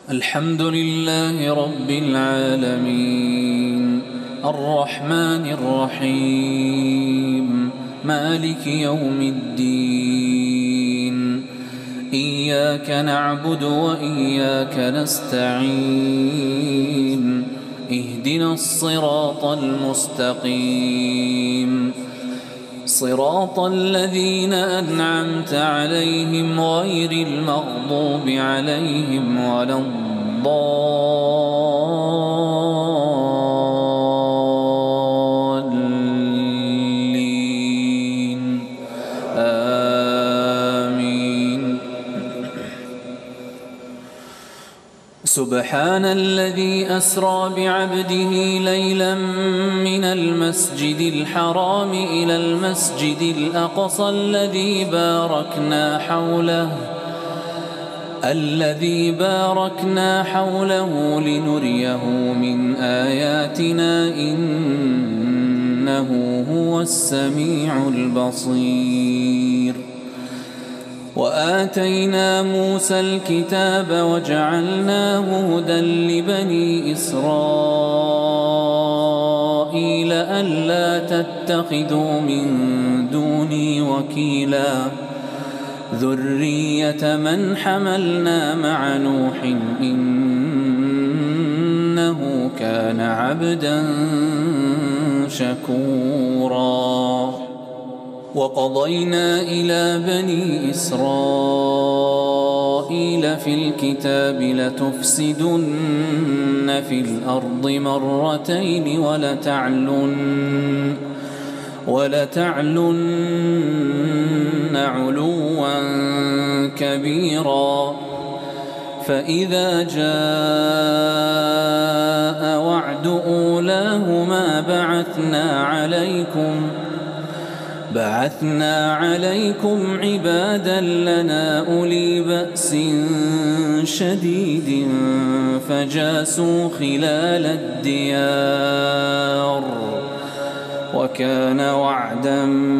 الحمد لله رب العالمين الرحمن الرحيم مالك يوم الدين إياك نعبد وإياك نستعين اهدنا الصراط المستقيم صراط الذين أنعمت عليهم غير المغضوب عليهم ولا الضالين آمين. سبحان الذي أسرى بعبده ليلا من المسجد الحرام إلى المسجد الأقصى الذي باركنا حوله لنريه من آياتنا إنه هو السميع البصير. وآتينا موسى الكتاب وجعلناه هدى لبني إسرائيل ألا تتخذوا من دوني وكيلا ذرية من حملنا مع نوح إنه كان عبدا شكورا. وقضينا إلى بني إسرائيل في الكتاب لتفسدن في الأرض مرتين ولتعلن علوا كبيرا. فإذا جاء وعد أولاهما بعثنا عليكم عبادا لنا أولي بأس شديد فجاسوا خلال الديار وكان وعدا